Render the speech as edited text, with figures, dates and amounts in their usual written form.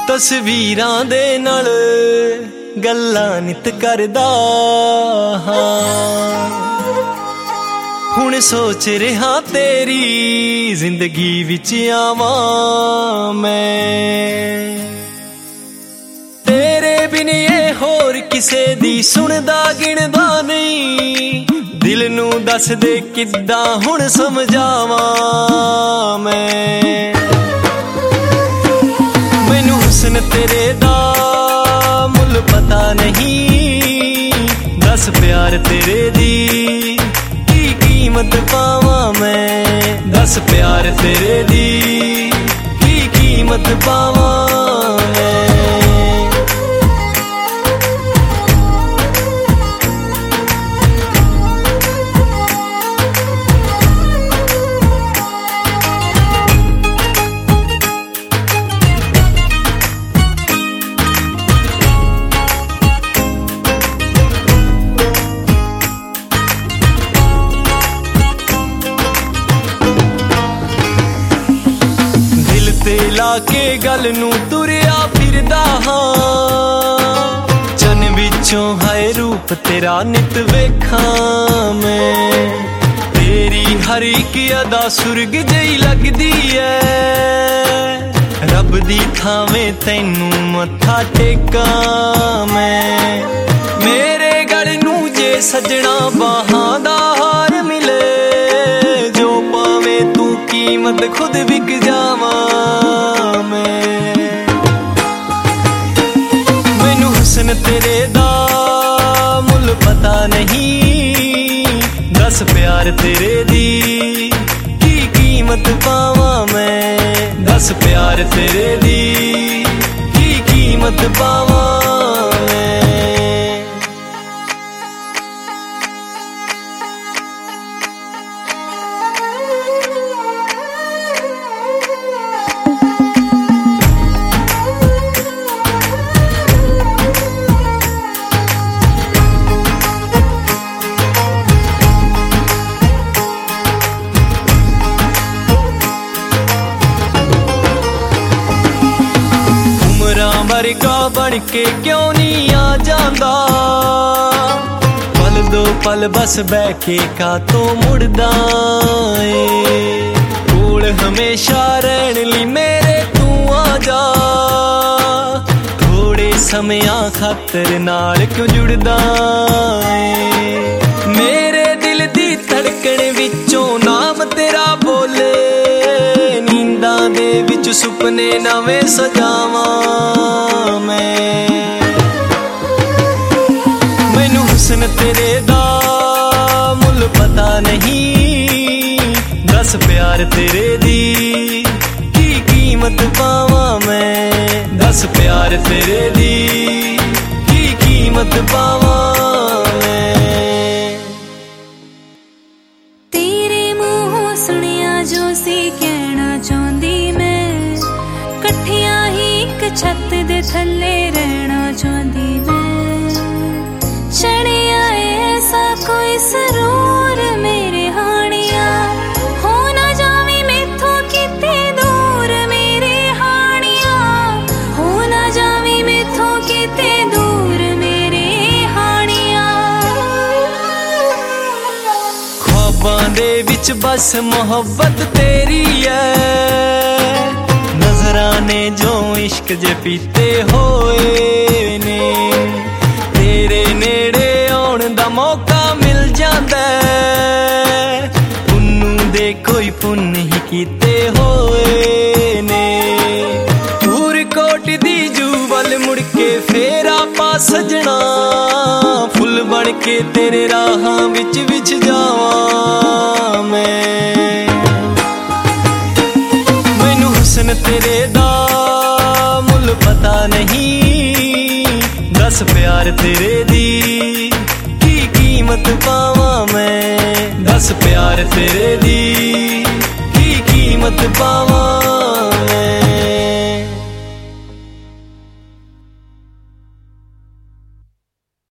ਤਸਵੀਰਾਂ ਦੇ ਨਾਲ ਗੱਲਾਂ ਨਿਤ ਕਰਦਾ ਹਾਂ। ਹੁਣ ਸੋਚ ਰਿਹਾ ਤੇਰੀ ਜ਼ਿੰਦਗੀ ਵਿੱਚ ਆਵਾਂ ਮੈਂ। ਤੇਰੇ ਬਿਨ ਇਹ ਹੋਰ ਕਿਸੇ ਦੀ ਸੁਣਦਾ ਗਿਣਦਾ ਨਹੀਂ। ਦਿਲ ਨੂੰ ਦੱਸ ਦੇ ਕਿੱਦਾਂ ਹੁਣ ਸਮਝਾਵਾਂ ਮੈਂ। ਮੈਨੂੰ ਹੁਸਨ ਤੇਰੇ ਦਾ ਮੁੱਲ ਪਤਾ ਨਹੀਂ। ਦੱਸ ਪਿਆਰ ਤੇਰੇ ਦੀ ਕੀ ਕੀਮਤ ਪਾਵਾਂ ਮੈਂ। ਦੱਸ ਪਿਆਰ ਤੇਰੇ ਦੀ ਕੀ ਕੀਮਤ ਪਾਵਾਂ ਮੈਂ। ਤੇ ਲਾ ਕੇ ਗੱਲ ਨੂੰ ਤੁਰਿਆ ਫਿਰਦਾ ਹਾਂ। ਚੰਨ ਵਿੱਚੋਂ ਹਾਏ ਰੂਪ ਤੇਰਾ ਨਿਤ ਵੇਖਾਂ ਮੈਂ। ਤੇਰੀ ਹਰ ਇੱਕ ਅਦਾ ਸੁਰਗ ਜਿਹੀ ਲੱਗਦੀ ਐ। ਰੱਬ ਦੀ ਥਾਵੇਂ ਤੈਨੂੰ ਮੱਥਾ ਟੇਕਾਂ ਮੈਂ। ਮੇਰੇ ਗਲ ਨੂੰ ਜੇ ਸਜਣਾ ਬਾਹਾਂ ਦਾ ਹਾਰ ਮਿਲੇ। ਜੋ ਪਾਵੇਂ ਤੂੰ ਕੀਮਤ ਖੁਦ ਵਿਕ ਜਾਵਾਂ ਮੈਂ। ਮੈਨੂੰ ਹੁਸਨ ਤੇਰੇ ਦਾ ਮੁੱਲ ਪਤਾ ਨਹੀਂ। ਦੱਸ ਪਿਆਰ ਤੇਰੇ ਦੀ ਕੀ ਕੀਮਤ ਪਾਵਾਂ ਮੈਂ। ਦੱਸ ਪਿਆਰ ਤੇਰੇ ਦੀ ਕੀ ਕੀਮਤ ਪਾਵਾਂ ਮੈਂ। ਵਰਗਾ ਬਣ ਕੇ ਕਿਉਂ ਨਹੀਂ ਆ ਜਾਂਦਾ। ਪਲ ਦੋ ਪਲ ਬਸ ਬਹਿ ਕੇ ਕਾਤੋਂ ਮੁੜਦਾ ਏ। ਕੋਲ ਹਮੇਸ਼ਾ ਰਹਿਣ ਲਈ ਮੇਰੇ ਤੂੰ ਆ ਜਾ। ਥੋੜੇ ਸਮਿਆਂ ਖਾਤਰ ਨਾਲ ਕਿਉਂ ਜੁੜਦਾ ਏ। ਮੇਰੇ ਦਿਲ ਦੀ ਧੜਕਣ ਵਿੱਚੋਂ ਨਾਮ ਤੇਰਾ ਬੋਲੇ। ਨੀਂਦਾਂ ਦੇ ਵਿੱਚ ਸੁਪਨੇ ਨਵੇਂ ਸਜਾਵਾਂ ਮੈਂ। ਮੈਨੂੰ ਹੁਸਨ ਤੇਰੇ ਦਾ ਮੁੱਲ ਪਤਾ ਨਹੀਂ। ਦੱਸ ਪਿਆਰ ਤੇਰੇ ਦੀ ਕੀ ਕੀਮਤ ਪਾਵਾਂ ਮੈਂ। ਦੱਸ ਪਿਆਰ ਤੇਰੇ ਦੀ ਕੀ ਕੀਮਤ ਪਾਵਾਂ ਮੈਂ। ਤੇਰੇ ਮੂੰਹੋਂ ਸੁਣਿਆ ਜੋ ਸੀ ਕਹਿਣਾ ਚਾਹੁੰਦੀ ਮੈਂ। ਇਕੱਠਿਆਂ ਹੀ ਇੱਕ ਛੱਤ ਦੇ ਥੱਲੇ ਰਹਿਣਾ ਚਾਹੁੰਦੀ ਮੈਂ। ਚੜਿਆ ਐਸਾ ਕੋਈ ਸਰੂਰ ਮੇਰੇ ਹਾਣੀਆਂ। ਹੋ ਨਾ ਜਾਵੀਂ ਮੈਥੋਂ ਕਿਤੇ ਦੂਰ ਮੇਰੇ ਹਾਣੀਆਂ। ਹੋ ਨਾ ਜਾਵੀਂ ਮੈਥੋਂ ਕਿਤੇ ਦੂਰ ਮੇਰੇ ਹਾਣੀਆਂ। ख्वाबां दे विच बस मोहब्बत तेरी है। नजराने जो इश्क जे पीते होए ने। तेरे नेड़े आउण दा मौका मिल जांदा है। पुन्नू दे कोई पुन्न ही कीते होए ने। कोट दी जूवल मुड़ के फेर आपा सजना। फुल बन के तेरे राहां विच विछ जावां मैं। मैनू हुस्न तेरे दा मुल पता नहीं। दस प्यार तेरे दी की कीमत पावां मैं। दस प्यार तेरे दी की कीमत पावां।